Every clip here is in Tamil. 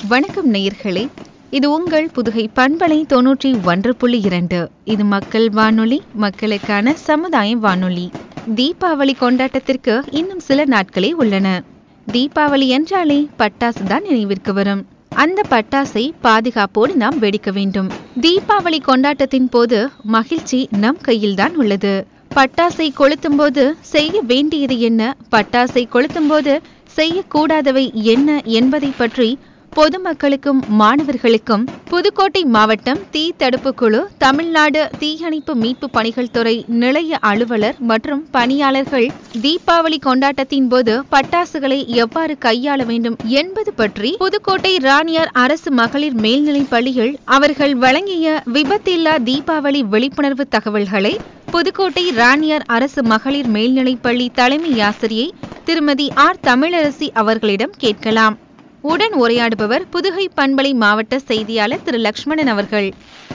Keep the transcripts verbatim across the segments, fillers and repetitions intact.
வணக்கம் நேயர்களே, இது உங்கள் புதுகை பண்பலை தொன்னூற்றி ஒன்று புள்ளி இரண்டு. இது மக்கள் வானொலி, மக்களுக்கான சமுதாய வானொலி. தீபாவளி கொண்டாட்டத்திற்கு இன்னும் சில நாட்களே உள்ளன. தீபாவளி என்றாலே பட்டாசு தான் நினைவிற்கு வரும். அந்த பட்டாசை பாதுகாப்போடு நாம் வெடிக்க வேண்டும். தீபாவளி கொண்டாட்டத்தின் போது மகிழ்ச்சி நம் கையில்தான் உள்ளது. பட்டாசை கொளுத்தும் போது செய்ய வேண்டியது என்ன, பட்டாசை கொளுத்தும் போது செய்யக்கூடாதவை என்ன என்பதை பற்றி பொதுமக்களுக்கும் மாணவர்களுக்கும் புதுக்கோட்டை மாவட்டம் தீ தடுப்பு குழு, தமிழ்நாடு தீயணைப்பு மீட்பு பணிகள் துறை நிலைய அலுவலர் மற்றும் பணியாளர்கள் தீபாவளி கொண்டாட்டத்தின் போது பட்டாசுகளை எவ்வாறு கையாள வேண்டும் என்பது பற்றி புதுக்கோட்டை ராணியார் அரசு மகளிர் மேல்நிலைப் பள்ளியில் அவர்கள் வழங்கிய விபத்தில்லா தீபாவளி விழிப்புணர்வு தகவல்களை புதுக்கோட்டை ராணியார் அரசு மகளிர் மேல்நிலைப் பள்ளி தலைமை ஆசிரியை திருமதி ஆர் தமிழரசி அவர்களிடம் கேட்கலாம். உடன் உரையாடுபவர் புதுகை பண்பலை மாவட்ட செய்தியாளர் திரு லக்ஷ்மணன் அவர்கள்.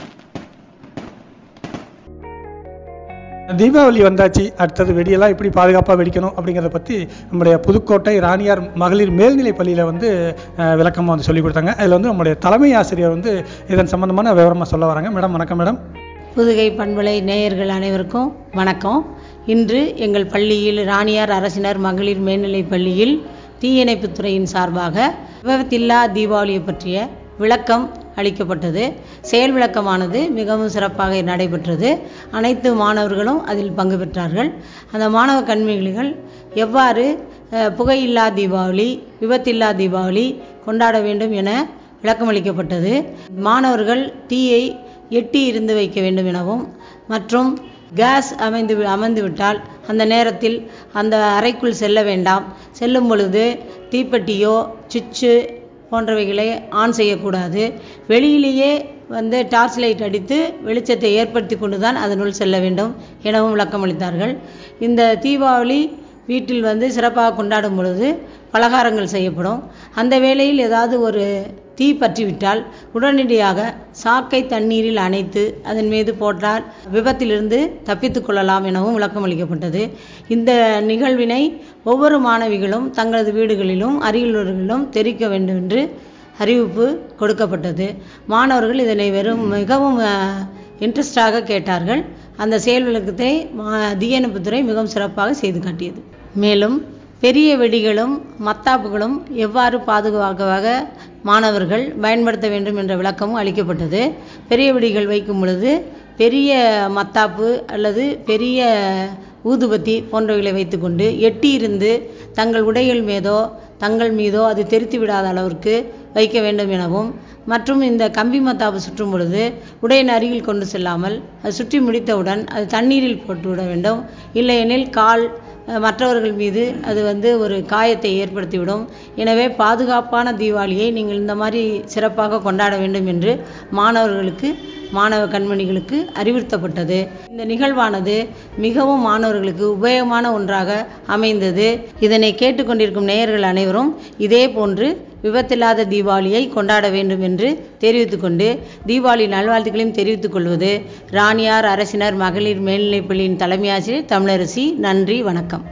தீபாவளி வந்தாச்சு, அடுத்தது வெடியெல்லாம் எப்படி பாதுகாப்பாக வெடிக்கணும் அப்படிங்கிறத பற்றி நம்முடைய புதுக்கோட்டை ராணியார் மகளிர் மேல்நிலை பள்ளியில் வந்து விளக்கமாக வந்து சொல்லிக் கொடுத்தாங்க. அதில் வந்து நம்முடைய தலைமை ஆசிரியர் வந்து இதன் சம்பந்தமான விவரமாக சொல்ல வராங்க. மேடம் வணக்கம். மேடம், புதுகை பண்பலை நேயர்கள் அனைவருக்கும் வணக்கம். இன்று எங்கள் பள்ளியில் ராணியார் அரசினர் மகளிர் மேல்நிலைப் பள்ளியில் தீயணைப்புத் துறையின் சார்பாக விபத்தில்லா தீபாவளியை பற்றிய விளக்கம் அளிக்கப்பட்டது. செயல் விளக்கமானது மிகவும் சிறப்பாக நடைபெற்றது. அனைத்து மாணவர்களும் அதில் பங்கு பெற்றார்கள். அந்த மாணவ கண்மணிகள் எவ்வாறு புகையில்லா தீபாவளி, விபத்தில்லா தீபாவளி கொண்டாட வேண்டும் என விளக்கமளிக்கப்பட்டது. மாணவர்கள் தீயை எட்டி இருந்து வைக்க வேண்டும் எனவும், மற்றும் கேஸ் அமைந்து அமர்ந்து விட்டால் அந்த நேரத்தில் அந்த அறைக்குள் செல்ல வேண்டாம், செல்லும் பொழுது தீப்பெட்டியோ சுவிட்சு போன்றவைகளை ஆன் செய்யக்கூடாது, வெளியிலேயே வந்து டார்ச் லைட் அடித்து வெளிச்சத்தை ஏற்படுத்தி கொண்டு தான் அதனுள் செல்ல வேண்டும் எனவும் விளக்கமளித்தார்கள். இந்த தீபாவளி வீட்டில் வந்து சிறப்பாக கொண்டாடும் பொழுது பலகாரங்கள் செய்யப்படும். அந்த வேளையில் ஏதாவது ஒரு தீ பற்றிவிட்டால் உடனடியாக சாக்கை தண்ணீரில் அணைத்து அதன் மீது போட்டால் விபத்திலிருந்து தப்பித்து கொள்ளலாம் எனவும் விளக்கமளிக்கப்பட்டது. இந்த நிகழ்வினை ஒவ்வொரு மாணவிகளும் தங்களது வீடுகளிலும் அருகிலுள்ளவர்களிலும் தெரிவிக்க வேண்டும் என்று அறிவிப்பு கொடுக்கப்பட்டது. மாணவர்கள் இதனை வெறும் மிகவும் இன்ட்ரெஸ்டாக கேட்டார்கள். அந்த செயல் விளக்கத்தை தீயணைப்புத்துறை மிகவும் சிறப்பாக செய்து காட்டியது. மேலும் பெரிய வெடிகளும் மத்தாப்புகளும் எவ்வாறு பாதுகாப்பாக மாணவர்கள் பயன்படுத்த வேண்டும் என்ற விளக்கமும் அளிக்கப்பட்டது. பெரிய வெடிகள் வைக்கும் பொழுது பெரிய மத்தாப்பு அல்லது பெரிய ஊதுபத்தி போன்றவைகளை வைத்துக்கொண்டு எட்டி இருந்து தங்கள் உடைகள் மீதோ தங்கள் மீதோ அது தெரித்து விடாத அளவிற்கு வைக்க வேண்டும் எனவும், மற்றும் இந்த கம்பி மத்தாப்பு சுற்றும் பொழுது உடையின் அருகில் கொண்டு செல்லாமல் அது சுற்றி முடித்தவுடன் அது தண்ணீரில் போட்டுவிட வேண்டும். இல்லையெனில் கால் மற்றவர்கள் மீது அது வந்து ஒரு காயத்தை ஏற்படுத்திவிடும். எனவே பாதுகாப்பான தீபாவளியை நீங்கள் இந்த மாதிரி சிறப்பாக கொண்டாட வேண்டும் என்று மாணவர்களுக்கு மாணவ கண்மணிகளுக்கு அறிவுறுத்தப்பட்டது. இந்த நிகழ்வானது மிகவும் மாணவர்களுக்கு உபயோகமான ஒன்றாக அமைந்தது. இதனை கேட்டுக்கொண்டிருக்கும் நேயர்கள் அனைவரும் இதே போன்று விபத்தில்லாத தீபாவளியை கொண்டாட வேண்டும் என்று தெரிவித்துக் கொண்டு தீபாவளி நல்வாழ்த்துக்களையும் தெரிவித்துக் கொள்வது ராணியார் அரசினர் மகளிர் மேல்நிலைப்பள்ளியின் தலைமை ஆசிரியர் தமிழரசி. நன்றி, வணக்கம்.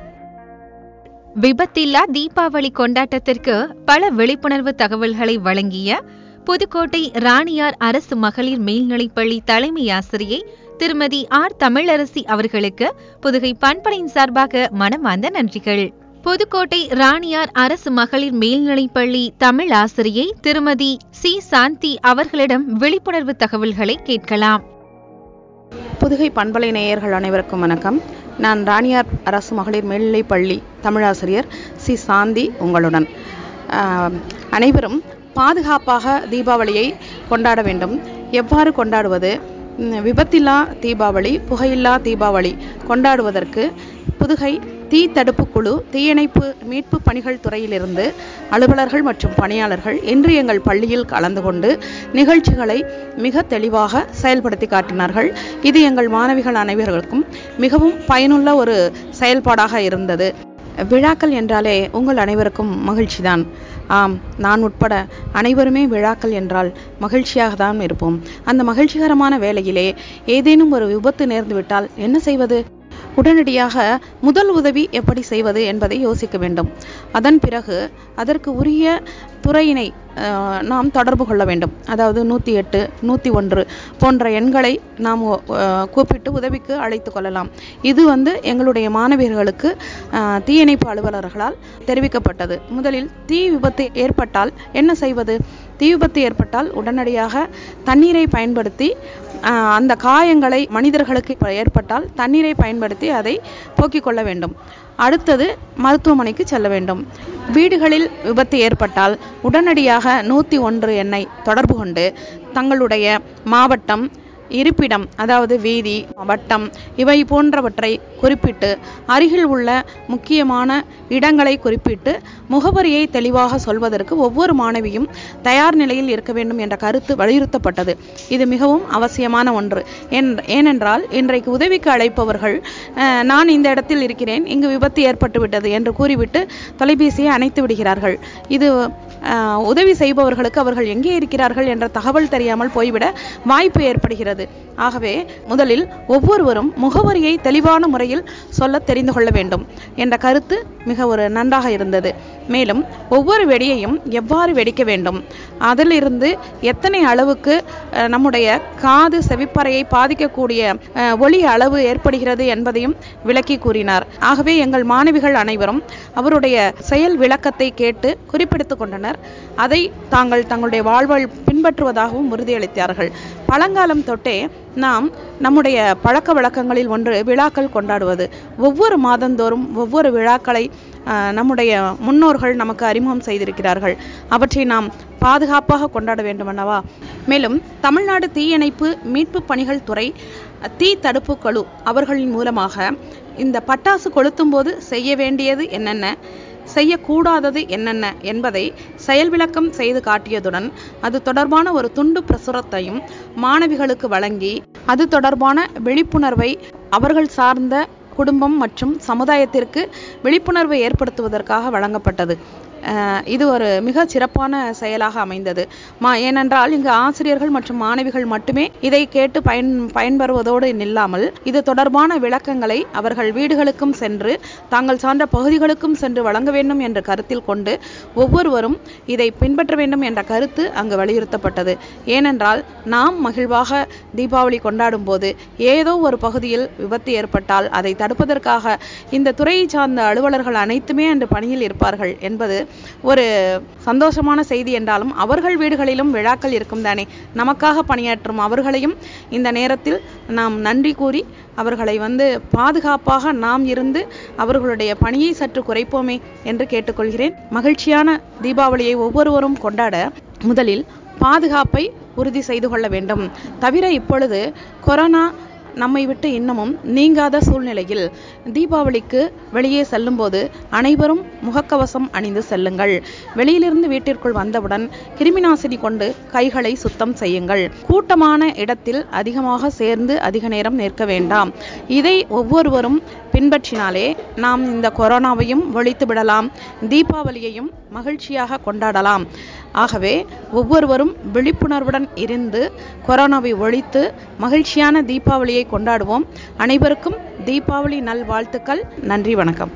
விபத்தில்லா தீபாவளி கொண்டாட்டத்திற்கு பல விழிப்புணர்வு தகவல்களை வழங்கிய புதுக்கோட்டை ராணியார் அரசு மகளிர் மேல்நிலைப்பள்ளி தலைமை ஆசிரியை திருமதி ஆர் தமிழரசி அவர்களுக்கு புதுகை பண்பலையின் சார்பாக மனமார்ந்த நன்றிகள். புதுக்கோட்டை ராணியார் அரசு மகளிர் மேல்நிலைப்பள்ளி தமிழ் ஆசிரியை திருமதி சி சாந்தி அவர்களிடம் விழிப்புணர்வு தகவல்களை கேட்கலாம். புதுகை பண்பலை நேயர்கள் அனைவருக்கும் வணக்கம். நான் ராணியார் அரசு மகளிர் மேல்நிலைப்பள்ளி தமிழாசிரியர் சி சாந்தி உங்களுடன். அனைவரும் பாதுகாப்பாக தீபாவளியை கொண்டாட வேண்டும். எவ்வாறு கொண்டாடுவது? விபத்தில்லா தீபாவளி, புகையில்லா தீபாவளி கொண்டாடுவதற்கு புதுகை தீ தடுப்பு குழு, தீயணைப்பு மீட்பு பணிகள் துறையிலிருந்து அலுவலர்கள் மற்றும் பணியாளர்கள் இன்று எங்கள் பள்ளியில் கலந்து கொண்டு நிகழ்ச்சிகளை மிக தெளிவாக செயல்படுத்தி காட்டினார்கள். இது எங்கள் மாணவிகள் அனைவருக்கும் மிகவும் பயனுள்ள ஒரு செயல்பாடாக இருந்தது. விழாக்கள் என்றாலே உங்கள் அனைவருக்கும் மகிழ்ச்சிதான். ஆம், நான் உட்பட அனைவருமே விழாக்கள் என்றால் மகிழ்ச்சியாக தான் இருப்போம். அந்த மகிழ்ச்சிகரமான வேளையிலே ஏதேனும் ஒரு விபத்து நேர்ந்துவிட்டால் என்ன செய்வது? உடனடியாக முதல் உதவி எப்படி செய்வது என்பதை யோசிக்க வேண்டும். அதன் பிறகு அதற்கு உரிய துறையினை நாம் தொடர்பு கொள்ள வேண்டும். அதாவது நூற்றி எட்டு நூற்றி ஒன்று போன்ற எண்களை நாம் கூப்பிட்டு உதவிக்கு அழைத்து கொள்ளலாம். இது வந்து எங்களுடைய மாணவியர்களுக்கு தீயணைப்பு அலுவலர்களால் தெரிவிக்கப்பட்டது. முதலில் தீ விபத்து ஏற்பட்டால் என்ன செய்வது? தீ விபத்து ஏற்பட்டால் உடனடியாக தண்ணீரை பயன்படுத்தி அந்த காயங்களை மனிதர்களுக்கு ஏற்பட்டால் தண்ணீரை பயன்படுத்தி அதை போக்கிக் கொள்ள வேண்டும். அடுத்தது மருத்துவமனைக்கு செல்ல வேண்டும். வீடுகளில் விபத்து ஏற்பட்டால் உடனடியாக நூற்றி ஒன்று எண்ணை தொடர்பு கொண்டு தங்களுடைய மாவட்டம், இருப்பிடம், அதாவது வீதி, வட்டம் இவை போன்றவற்றை குறிப்பிட்டு அருகில் உள்ள முக்கியமான இடங்களை குறிப்பிட்டு முகவரியை தெளிவாக சொல்வதற்கு ஒவ்வொரு மாணவியும் தயார் நிலையில் இருக்க வேண்டும் என்ற கருத்து வலியுறுத்தப்பட்டது. இது மிகவும் அவசியமான ஒன்று. ஏனென்றால் இன்றைக்கு உதவிக்கு அழைப்பவர்கள் நான் இந்த இடத்தில் இருக்கிறேன், இங்கு விபத்து ஏற்பட்டு விட்டது என்று கூறிவிட்டு தொலைபேசியை அணைத்து விடுகிறார்கள். இது உதவி செய்பவர்களுக்கு அவர்கள் எங்கே இருக்கிறார்கள் என்ற தகவல் தெரியாமல் போய்விட வாய்ப்பு ஏற்படுகிறது. ஆகவே முதலில் ஒவ்வொருவரும் முகவரியை தெளிவான முறையில் சொல்ல தெரிந்து கொள்ள வேண்டும் என்ற கருத்து மிக ஒரு நன்றாக இருந்தது. மேலும் ஒவ்வொரு வெடியையும் எவ்வாறு வெடிக்க வேண்டும், அதிலிருந்து எத்தனை அளவுக்கு நம்முடைய காது செவிப்பறையை பாதிக்கக்கூடிய ஒளி அளவு ஏற்படுகிறது என்பதையும் விளக்கி கூறினார். ஆகவே எங்கள் மாணவிகள் அனைவரும் அவருடைய செயல் விளக்கத்தை கேட்டு குறிப்பெடுத்துக் கொண்டனர். அதை தாங்கள் தங்களுடைய வாழ்வில் பின்பற்றுவதாகவும் உறுதியளித்தார்கள். பழங்காலம் தொட்டே நாம் நம்முடைய பழக்க வழக்கங்களில் ஒன்று விழாக்கள் கொண்டாடுவது. ஒவ்வொரு மாதந்தோறும் ஒவ்வொரு விழாக்களை நம்முடைய முன்னோர்கள் நமக்கு அறிமுகம் செய்திருக்கிறார்கள். அவற்றை நாம் பாதுகாப்பாக கொண்டாட வேண்டுமல்லவா? மேலும் தமிழ்நாடு தீயணைப்பு மீட்பு பணிகள் துறை தீ தடுப்பு குழு அவர்களின் மூலமாக இந்த பட்டாசு கொளுத்தும் போது செய்ய வேண்டியது என்னென்ன, செய்யக்கூடாதது என்னென்ன என்பதை செயல் விளக்கம் செய்து காட்டியதுடன் அது தொடர்பான ஒரு துண்டு பிரசுரத்தையும் மாணவிகளுக்கு வழங்கி அது தொடர்பான விழிப்புணர்வை அவர்கள் சார்ந்த குடும்பம் மற்றும் சமுதாயத்திற்கு விழிப்புணர்வை ஏற்படுத்துவதற்காக வழங்கப்பட்டது. இது ஒரு மிக சிறப்பான செயலாக அமைந்தது. மா ஏனென்றால் இங்கு ஆசிரியர்கள் மற்றும் மாணவிகள் மட்டுமே இதை கேட்டு பயன் பயன்பெறுவதோடு நில்லாமல் இது தொடர்பான விளக்கங்களை அவர்கள் வீடுகளுக்கும் சென்று தாங்கள் சார்ந்த பகுதிகளுக்கும் சென்று வழங்க வேண்டும் என்ற கருத்தில் கொண்டு ஒவ்வொருவரும் இதை பின்பற்ற வேண்டும் என்ற கருத்து அங்கு வலியுறுத்தப்பட்டது. ஏனென்றால் நாம் மகிழ்வாக தீபாவளி கொண்டாடும் போது ஏதோ ஒரு பகுதியில் விபத்து ஏற்பட்டால் அதை தடுப்பதற்காக இந்த துறையை சார்ந்த அலுவலர்கள் அனைத்துமே அன்று பணியில் இருப்பார்கள் என்பது ஒரு சந்தோஷமான செய்தி என்றாலும் அவர்கள் வீடுகளிலும் விழாக்கள் இருக்கும் தானே. நமக்காக பணியாற்றும் அவர்களையும் இந்த நேரத்தில் நாம் நன்றி கூறி அவர்களை வந்து பாதுகாப்பாக நாம் இருந்து அவர்களுடைய பணியை சற்று குறைப்போமே என்று கேட்டுக்கொள்கிறேன். மகிழ்ச்சியான தீபாவளியை ஒவ்வொருவரும் கொண்டாட முதலில் பாதுகாப்பை உறுதி செய்து கொள்ள வேண்டும். தவிர இப்பொழுது கொரோனா நம்மை விட்டு இன்னமும் நீங்காத சூழ்நிலையில் தீபாவளிக்கு வெளியே செல்லும் போது அனைவரும் முகக்கவசம் அணிந்து செல்லுங்கள். வெளியிலிருந்து வீட்டிற்குள் வந்தவுடன் கிருமிநாசினி கொண்டு கைகளை சுத்தம் செய்யுங்கள். கூட்டமான இடத்தில் அதிகமாக சேர்ந்து அதிக நேரம் நிற்க வேண்டாம். இதை ஒவ்வொருவரும் பின்பற்றினாலே நாம் இந்த கொரோனாவையும் ஒழித்து விடலாம், தீபாவளியையும் மகிழ்ச்சியாக கொண்டாடலாம். ஆகவே ஒவ்வொருவரும் விழிப்புணர்வுடன் இருந்து கொரோனாவை ஒழித்து மகிழ்ச்சியான தீபாவளியை கொண்டாடுவோம். அனைவருக்கும் தீபாவளி நல்வாழ்த்துக்கள். நன்றி, வணக்கம்.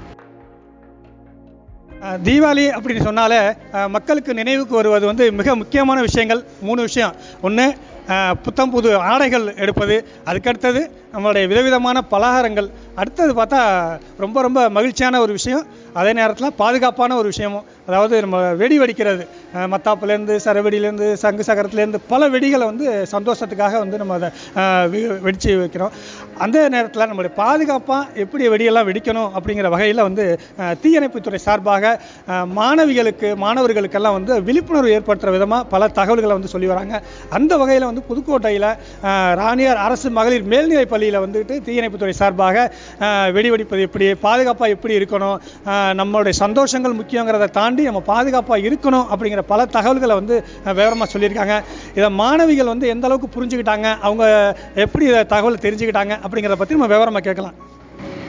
தீபாவளி அப்படின்னு சொன்னாலே மக்களுக்கு நினைவுக்கு வருவது வந்து மிக முக்கியமான விஷயங்கள் மூணு விஷயம். ஒன்று புத்தம் புது ஆடைகள் எடுப்பது, அதுக்கடுத்தது நம்மளுடைய விதவிதமான பலகாரங்கள், அடுத்தது பார்த்தா ரொம்ப ரொம்ப மகிழ்ச்சியான ஒரு விஷயம், அதே நேரத்தில் பாதுகாப்பான ஒரு விஷயமும், அதாவது நம்ம வெடி வெடிக்கிறது, மத்தாப்புலேருந்து சரவெடியிலேருந்து சங்கு சக்கரத்துலேருந்து பல வெடிகளை வந்து சந்தோஷத்துக்காக வந்து நம்ம அதை வெடித்து வைக்கிறோம். அந்த நேரத்தில் நம்மளுடைய பாதுகாப்பாக எப்படி வெடியெல்லாம் வெடிக்கணும் அப்படிங்கிற வகையில் வந்து தீயணைப்புத்துறை சார்பாக மாணவிகளுக்கு மாணவர்களுக்கெல்லாம் வந்து விழிப்புணர்வு ஏற்படுத்துகிற விதமாக பல தகவல்களை வந்து சொல்லி வராங்க. அந்த வகையில் வந்து புதுக்கோட்டையில் ராணியார் அரசு மகளிர் மேல்நிலை பள்ளியில் வந்துட்டு தீயணைப்புத்துறை சார்பாக வெடி வெடிப்பது எப்படி, பாதுகாப்பாக எப்படி இருக்கணும், நம்மளுடைய சந்தோஷங்கள் முக்கியங்கிறத தாண்டி நம்ம பாதுகாப்பாக இருக்கணும் அப்படிங்கிற பல தகவல்களை வந்து விவரமாக சொல்லியிருக்காங்க. இதை மாணவிகள் வந்து எந்த அளவுக்கு புரிஞ்சுக்கிட்டாங்க, அவங்க எப்படி இதை தகவல் தெரிஞ்சுக்கிட்டாங்க அப்படிங்கிறத பற்றி நம்ம விவரமாக கேட்கலாம்.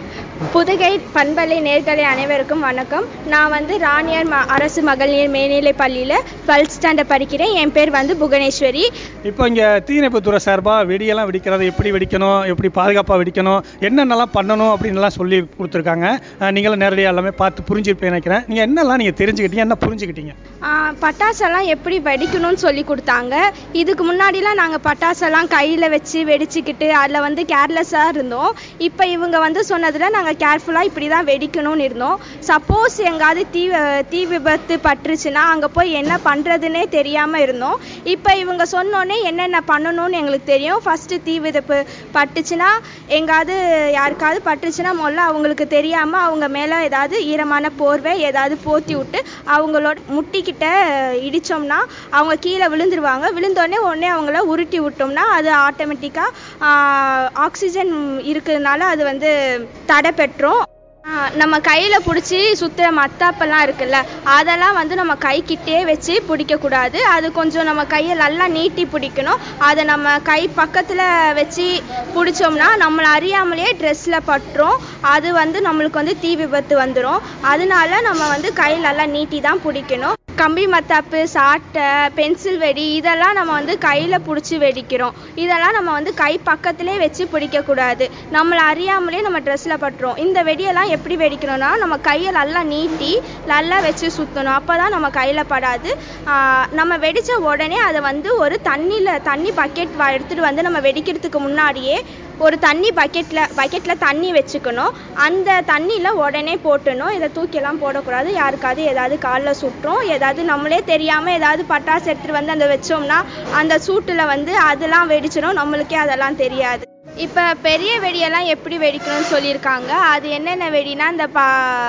புதுகை பண்பலை நேயர்களே அனைவருக்கும் வணக்கம். நான் வந்து ராணியார் ம அரசு மகளிர் மேல்நிலை பள்ளியில் டுவெல்த் ஸ்டாண்டர்ட் படிக்கிறேன். என் பேர் வந்து புவனேஸ்வரி. இப்போ இங்கே தீயணைப்புத்துறை சார்பாக வெடியெல்லாம் வெடிக்கிறது எப்படி வெடிக்கணும், எப்படி பாதுகாப்பாக வெடிக்கணும், என்னென்னலாம் பண்ணணும் அப்படின்லாம் சொல்லி கொடுத்துருக்காங்க. நீங்களும் நேரடியாக எல்லாமே பார்த்து புரிஞ்சுருப்பேன் நினைக்கிறேன். நீங்கள் என்னெல்லாம் நீங்கள் தெரிஞ்சுக்கிட்டீங்க, என்ன புரிஞ்சுக்கிட்டீங்க? பட்டாசெல்லாம் எப்படி வெடிக்கணும்னு சொல்லி கொடுத்தாங்க. இதுக்கு முன்னாடிலாம் நாங்கள் பட்டாசெல்லாம் கையில் வச்சு வெடிச்சுக்கிட்டு அதில் வந்து கேர்லெஸ்ஸாக இருந்தோம். இப்போ இவங்க வந்து சொன்னதில் நாங்கள் கேர்ஃபுல்லாக இப்படி தான் வெடிக்கணும்னு இருந்தோம். சப்போஸ் எங்காவது தீ தீ விபத்து பட்டுருச்சுன்னா அங்கே போய் என்ன பண்ணுறதுன்னே தெரியாமல் இருந்தோம். இப்போ இவங்க சொன்னோன்னே என்னென்ன பண்ணணும்னு எங்களுக்கு தெரியும். ஃபஸ்ட்டு தீ விபத்து பட்டுச்சுன்னா எங்காவது யாருக்காவது பட்டுச்சுன்னா முதல்ல அவங்களுக்கு தெரியாமல் அவங்க மேலே ஏதாவது ஈரமான போர்வை ஏதாவது போத்தி விட்டு அவங்களோட முட்டிக்கிட்ட இடித்தோம்னா அவங்க கீழே விழுந்துருவாங்க. விழுந்தோடனே உடனே அவங்கள உருட்டி விட்டோம்னா அது ஆட்டோமேட்டிக்காக ஆக்சிஜன் இருக்கிறதுனால அது வந்து தடை பெற்றோம். நம்ம கையில் பிடிச்சி சுற்றுற மத்தாப்பெல்லாம் இருக்குல்ல, அதெல்லாம் வந்து நம்ம கைக்கிட்டே வச்சு பிடிக்கக்கூடாது. அது கொஞ்சம் நம்ம கையை நல்லா நீட்டி பிடிக்கணும். அதை நம்ம கை பக்கத்தில் வச்சு பிடிச்சோம்னா நம்மளை அறியாமலே ட்ரெஸ்ஸில் பட்டுரும். அது வந்து நம்மளுக்கு வந்து தீ விபத்து வந்துடும். அதனால நம்ம வந்து கை நல்லா நீட்டி தான் பிடிக்கணும். கம்பி மத்தாப்பு, சாட்டை, பென்சில் வெடி இதெல்லாம் நம்ம வந்து கையில் பிடிச்சி வெடிக்கிறோம். இதெல்லாம் நம்ம வந்து கை பக்கத்திலே வச்சு பிடிக்கக்கூடாது. நம்மளை அறியாமலே நம்ம ட்ரெஸ்ஸில் பட்டுரும். இந்த வெடியெல்லாம் எப்படி வெடிக்கணும்னா நம்ம கையை நல்லா நீட்டி நல்லா வச்சு சுற்றணும். அப்போ தான் நம்ம கையில் படாது. நம்ம வெடித்த உடனே அதை வந்து ஒரு தண்ணியில் தண்ணி பக்கெட் எடுத்துகிட்டு வந்து நம்ம வெடிக்கிறதுக்கு முன்னாடியே ஒரு தண்ணி பக்கெட்டில் பக்கெட்டில் தண்ணி வச்சுக்கணும். அந்த தண்ணியில் உடனே போட்டணும். இதை தூக்கியெல்லாம் போடக்கூடாது. யாருக்காவது ஏதாவது காலில் சுட்டுரும். ஏதாவது நம்மளே தெரியாமல் ஏதாவது பட்டாசு எடுத்துகிட்டு வந்து அந்த வச்சோம்னா அந்த சூட்டில் வந்து அதெல்லாம் வெடிச்சிடும். நம்மளுக்கே அதெல்லாம் தெரியாது. இப்போ பெரிய வெடியெல்லாம் எப்படி வெடிக்கணும்னு சொல்லியிருக்காங்க. அது என்னென்ன வெடினா இந்த பா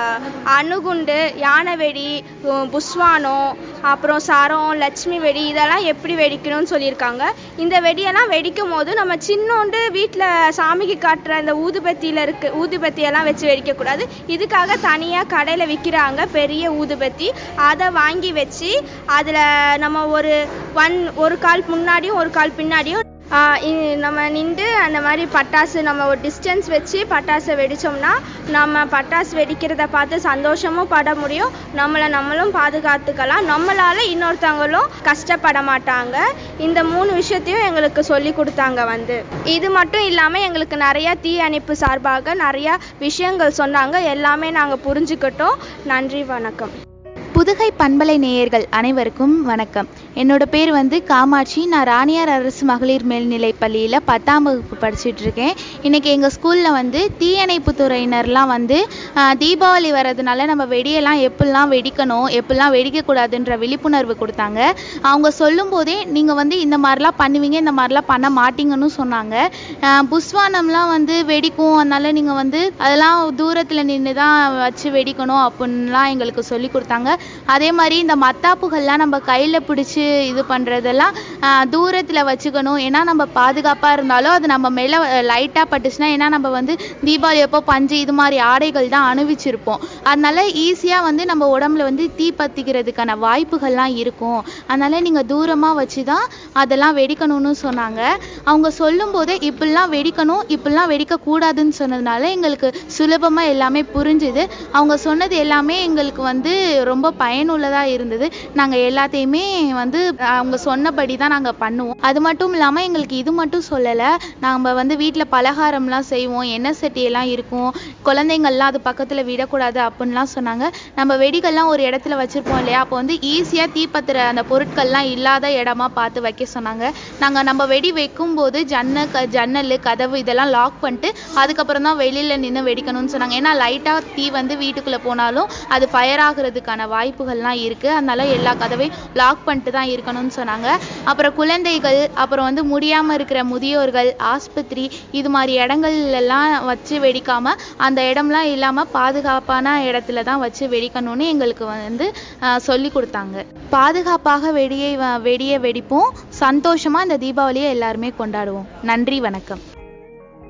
அணுகுண்டு, யானை வெடி, புஸ்வானம், அப்புறம் சரம், லட்சுமி வெடி இதெல்லாம் எப்படி வெடிக்கணும்னு சொல்லியிருக்காங்க. இந்த வெடியெல்லாம் வெடிக்கும் போது நம்ம சின்னோண்டு வீட்டில் சாமிக்கு காட்டுற இந்த ஊதுபத்தியில் இருக்கு ஊதுபத்தியெல்லாம் வச்சு வெடிக்கக்கூடாது. இதுக்காக தனியாக கடையில் விற்கிறாங்க பெரிய ஊதுபத்தி. அதை வாங்கி வச்சு அதில் நம்ம ஒரு ஒன் ஒரு கால் முன்னாடியும் ஒரு கால் பின்னாடியும் நம்ம நின்று அந்த மாதிரி பட்டாசு நம்ம ஒரு டிஸ்டன்ஸ் வச்சு பட்டாசை வெடித்தோம்னா நம்ம பட்டாசு வெடிக்கிறத பார்த்து சந்தோஷமும் பட முடியும். நம்மளை நம்மளும் பாதுகாத்துக்கலாம். நம்மளால் இன்னொருத்தவங்களும் கஷ்டப்பட மாட்டாங்க. இந்த மூணு விஷயத்தையும் எங்களுக்கு சொல்லி கொடுத்தாங்க. வந்து இது மட்டும் இல்லாமல் எங்களுக்கு நிறையா தீயணைப்பு சார்பாக நிறையா விஷயங்கள் சொன்னாங்க. எல்லாமே நாங்கள் புரிஞ்சுக்கிட்டோம். நன்றி, வணக்கம். புதுகை பண்பலை நேயர்கள் அனைவருக்கும் வணக்கம். என்னோட பேர் வந்து காமாட்சி. நான் ராணியார் அரசு மகளிர் மேல்நிலை பள்ளியில் பத்தாம் வகுப்பு படிச்சுட்டு இருக்கேன். இன்றைக்கி எங்கள் ஸ்கூலில் வந்து தீயணைப்பு துறையினர்லாம் வந்து தீபாவளி வர்றதுனால நம்ம வெடியெல்லாம் எப்படிலாம் வெடிக்கணும், எப்படிலாம் வெடிக்கக்கூடாதுன்ற விழிப்புணர்வு கொடுத்தாங்க. அவங்க சொல்லும் போதே நீங்கள் வந்து இந்த மாதிரிலாம் பண்ணுவீங்க, இந்த மாதிரிலாம் பண்ண மாட்டீங்கன்னு சொன்னாங்க. புஸ்வானம்லாம் வந்து வெடிக்கும், அதனால் நீங்கள் வந்து அதெல்லாம் தூரத்தில் நின்று தான் வச்சு வெடிக்கணும் அப்படின்லாம் எங்களுக்கு சொல்லி கொடுத்தாங்க. அதே மாதிரி இந்த மத்தாப்புகள்லாம் நம்ம கையில் பிடிச்சி இது பண்ணுறதெல்லாம் தூரத்தில் வச்சுக்கணும். ஏன்னா நம்ம பாதுகாப்பாக இருந்தாலும் அது நம்ம மேலே லைட்டாக பட்டுச்சுன்னா, ஏன்னா நம்ம வந்து தீபாவளி அப்போ பஞ்சு இது மாதிரி ஆடைகள் தான் அணிவிச்சிருப்போம். அதனால ஈஸியாக வந்து நம்ம உடம்புல வந்து தீ பற்றிக்கிறதுக்கான வாய்ப்புகள்லாம் இருக்கும். அதனால் நீங்கள் தூரமாக வச்சு தான் அதெல்லாம் வெடிக்கணும்னு சொன்னாங்க. அவங்க சொல்லும் போதே இப்படிலாம் வெடிக்கணும், இப்படிலாம் வெடிக்கக்கூடாதுன்னு சொன்னதுனால எங்களுக்கு சுலபமாக எல்லாமே புரிஞ்சுது. அவங்க சொன்னது எல்லாமே எங்களுக்கு வந்து ரொம்ப பயனுள்ளதாக இருந்தது. நாங்கள் எல்லாத்தையுமே வந்து அவங்க சொன்னபடி தான் நாங்கள் பண்ணுவோம். அது மட்டும் இல்லாமல் எங்களுக்கு இது மட்டும் சொல்லலை, நம்ம வந்து வீட்டில் பலகாரம்லாம் செய்வோம், எண்ணெய் சட்டியெல்லாம் இருக்கும், குழந்தைங்கள்லாம் அது பக்கத்தில் விடக்கூடாது அப்படின்லாம் சொன்னாங்க. நம்ம வெடிகள்லாம் ஒரு இடத்துல வச்சுருப்போம் இல்லையா, அப்போ வந்து ஈஸியாக தீப்பத்துற அந்த பொருட்கள்லாம் இல்லாத இடமா பார்த்து வைக்க சொன்னாங்க. நாங்கள் நம்ம வெடி வைக்கும்போது ஜன்ன க ஜன்னல் கதவு இதெல்லாம் லாக் பண்ணிட்டு அதுக்கப்புறம் தான் வெளியில் நின்று வெடிக்கணும்னு சொன்னாங்க. ஏன்னா லைட்டாக தீ வந்து வீட்டுக்குள்ளே போனாலும் அது ஃபயர் ஆகிறதுக்கான வாய்ப்புகள்லாம் இருக்குது. அதனால எல்லா கதவையும் லாக் பண்ணிட்டு தான் இருக்கணும்னு சொன்னாங்க. அப்புறம் குழந்தைகள், அப்புறம் வந்து முடியாமல் இருக்கிற முதியோர்கள், ஆஸ்பத்திரி இது மாதிரி இடங்கள்லாம் வச்சு வெடிக்காமல் அந்த இடம்லாம் இல்லாமல் பாதுகாப்பான இடத்துல தான் வச்சு வெடிக்கணும்னு எங்களுக்கு வந்து சொல்லி கொடுத்தாங்க. பாதுகாப்பாக வெடியை வெடியை வெடிப்போம். சந்தோஷமாக இந்த தீபாவளியை எல்லாருமே கொண்டாடுவோம். நன்றி, வணக்கம்.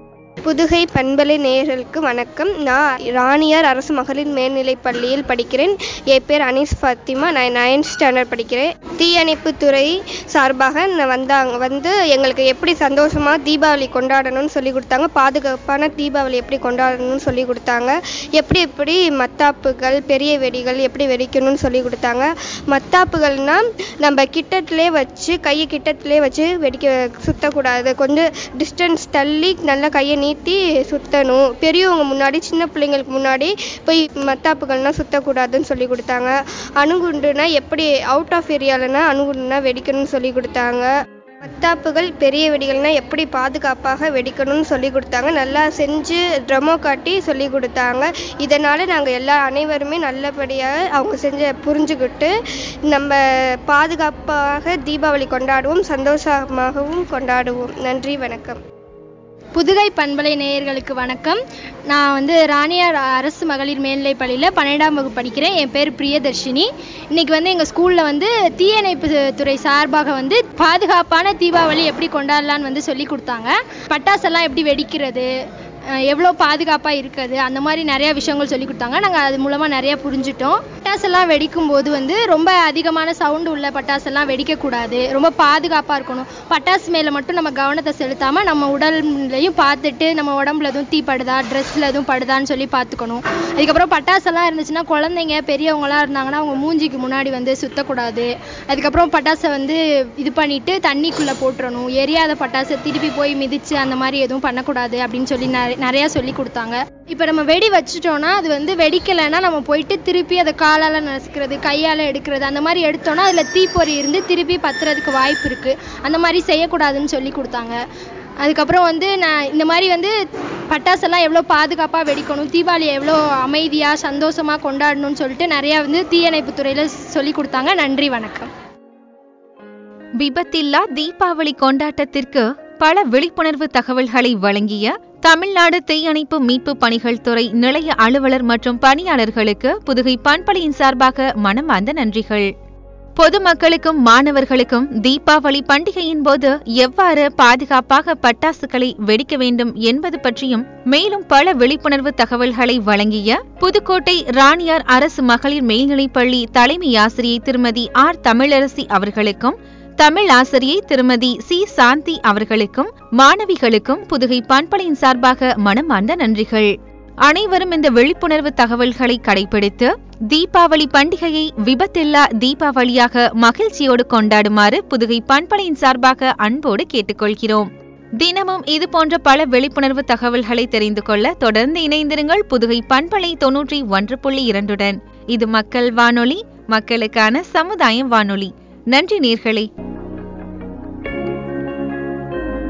புதுகை பண்பலை நேயர்களுக்கு வணக்கம். நான் ராணியார் அரசு மகளிர் மேல்நிலைப் பள்ளியில் படிக்கிறேன். என் பேர் அனீஸ் ஃபாத்திமா. நான் நைன்த் ஸ்டாண்டர்ட் படிக்கிறேன். தீயணைப்புத்துறை சார்பாக வந்தாங்க வந்து எங்களுக்கு எப்படி சந்தோஷமாக தீபாவளி கொண்டாடணும்னு சொல்லி கொடுத்தாங்க. பாதுகாப்பான தீபாவளி எப்படி கொண்டாடணும்னு சொல்லி கொடுத்தாங்க. எப்படி எப்படி மத்தாப்புகள் பெரிய வெடிகள் எப்படி வெடிக்கணும்னு சொல்லி கொடுத்தாங்க. மத்தாப்புகள்னால் நம்ம கிட்டத்திலே வச்சு கையை கிட்டத்திலே வச்சு வெடிக்க சுற்றக்கூடாது. கொஞ்சம் டிஸ்டன்ஸ் தள்ளி நல்லா கையை நீட்டி சுற்றணும். பெரியவங்க முன்னாடி சின்ன பிள்ளைங்களுக்கு முன்னாடி போய் மத்தாப்புகள்னால் சுற்றக்கூடாதுன்னு சொல்லி கொடுத்தாங்க. அணுகுண்டுனா எப்படி அவுட் ஆஃப் ஏரியாலனா அணுகுண்டுனா வெடிக்கணும்னு சொல்லி கொடுத்தாங்க. மத்தாப்புகள் பெரிய வெடிகள்னால் எப்படி பாதுகாப்பாக வெடிக்கணும்னு சொல்லி கொடுத்தாங்க. நல்லா செஞ்சு ட்ரமோ காட்டி சொல்லி கொடுத்தாங்க. இதனால் நாங்கள் எல்லா அனைவருமே நல்லபடியாக அவங்க செஞ்ச புரிஞ்சுக்கிட்டு நம்ம பாதுகாப்பாக தீபாவளி கொண்டாடுவோம், சந்தோஷமாகவும் கொண்டாடுவோம். நன்றி, வணக்கம். புதுகை பண்பலை நேயர்களுக்கு வணக்கம். நான் வந்து ராணியார் அரசு மகளிர் மேல்நிலைப் பள்ளியில் பன்னெண்டாம் வகுப்பு படிக்கிறேன். என் பேர் பிரியதர்ஷினி. இன்றைக்கி வந்து எங்கள் ஸ்கூலில் வந்து தீயணைப்பு துறை சார்பாக வந்து பாதுகாப்பான தீபாவளி எப்படி கொண்டாடலான்னு வந்து சொல்லி கொடுத்தாங்க. பட்டாசெல்லாம் எப்படி வெடிக்கிறது, எவ்வளோ பாதுகாப்பாக இருக்குது, அந்த மாதிரி நிறையா விஷயங்கள் சொல்லி கொடுத்தாங்க. நாங்கள் அது மூலமாக நிறையா புரிஞ்சுட்டோம். பட்டாசெல்லாம் வெடிக்கும் போது வந்து ரொம்ப அதிகமான சவுண்டு உள்ள பட்டாசெல்லாம் வெடிக்கக்கூடாது. ரொம்ப பாதுகாப்பாக இருக்கணும். பட்டாசு மேலே மட்டும் நம்ம கவனத்தை செலுத்தாமல் நம்ம உடல்லையும் பார்த்துட்டு நம்ம உடம்புல எதுவும் தீ படுதா, ட்ரெஸ்ஸில் எதுவும் படுதான்னு சொல்லி பார்த்துக்கணும். அதுக்கப்புறம் பட்டாசெல்லாம் இருந்துச்சுன்னா குழந்தைங்க பெரியவங்களாம் இருந்தாங்கன்னா அவங்க மூஞ்சிக்கு முன்னாடி வந்து சுற்றக்கூடாது. அதுக்கப்புறம் பட்டாசை வந்து இது பண்ணிவிட்டு தண்ணிக்குள்ளே போட்டுறணும். எரியாத பட்டாசை திருப்பி போய் மிதித்து அந்த மாதிரி எதுவும் பண்ணக்கூடாது அப்படின்னு சொல்லி நிறையா சொல்லி கொடுத்தாங்க. இப்போ நம்ம வெடி வச்சுட்டோன்னா அது வந்து வெடிக்கலைன்னா நம்ம போயிட்டு திருப்பி அதை காலால் நசுக்கிறது, கையால் எடுக்கிறது, அந்த மாதிரி எடுத்தோன்னா அதில் தீப்பொறி இருந்து திருப்பி பத்துறதுக்கு வாய்ப்பு இருக்குது. அந்த மாதிரி செய்யக்கூடாதுன்னு சொல்லி கொடுத்தாங்க. அதுக்கப்புறம் வந்து நான் இந்த மாதிரி வந்து பட்டாசெல்லாம் எவ்வளோ பாதுகாப்பாக வெடிக்கணும், தீபாவளி எவ்வளோ அமைதியாக சந்தோஷமாக கொண்டாடணும்னு சொல்லிட்டு நிறையா வந்து தீயணைப்புத்துறையில் சொல்லி கொடுத்தாங்க. நன்றி, வணக்கம். விபத்தில்லா தீபாவளி கொண்டாட்டத்திற்கு பல விழிப்புணர்வு தகவல்களை வழங்கிய தமிழ்நாடு தீயணைப்பு மீட்பு பணிகள் துறை நிலைய அலுவலர் மற்றும் பணியாளர்களுக்கு புதுகை பண்பலையின் சார்பாக மனமார்ந்த நன்றிகள். பொதுமக்களுக்கும் மாணவர்களுக்கும் தீபாவளி பண்டிகையின் போது எவ்வாறு பாதுகாப்பாக பட்டாசுகளை வெடிக்க வேண்டும் என்பது பற்றியும் மேலும் பல விழிப்புணர்வு தகவல்களை வழங்கிய புதுக்கோட்டை ராணியார் அரசு மகளிர் மேல்நிலைப்பள்ளி தலைமை ஆசிரியை திருமதி ஆர் தமிழரசி அவர்களுக்கும் தமிழ் ஆசிரியை திருமதி சி சாந்தி அவர்களுக்கும் மாணவிகளுக்கும் புதுகை பண்பலையின் சார்பாக மனமார்ந்த நன்றிகள். அனைவரும் இந்த விழிப்புணர்வு தகவல்களை கடைபிடித்து தீபாவளி பண்டிகையை விபத்தில்லா தீபாவளியாக மகிழ்ச்சியோடு கொண்டாடுமாறு புதுகை பண்பலையின் சார்பாக அன்போடு கேட்டுக்கொள்கிறோம். தினமும் இது போன்ற பல விழிப்புணர்வு தகவல்களை தெரிந்து கொள்ள தொடர்ந்து இணைந்திருங்கள் புதுகை பண்பலை தொன்னூற்றி ஒன்று புள்ளி இரண்டுடன். இது மக்கள் வானொலி, மக்களுக்கான சமுதாய வானொலி. நன்றி நேயர்களே.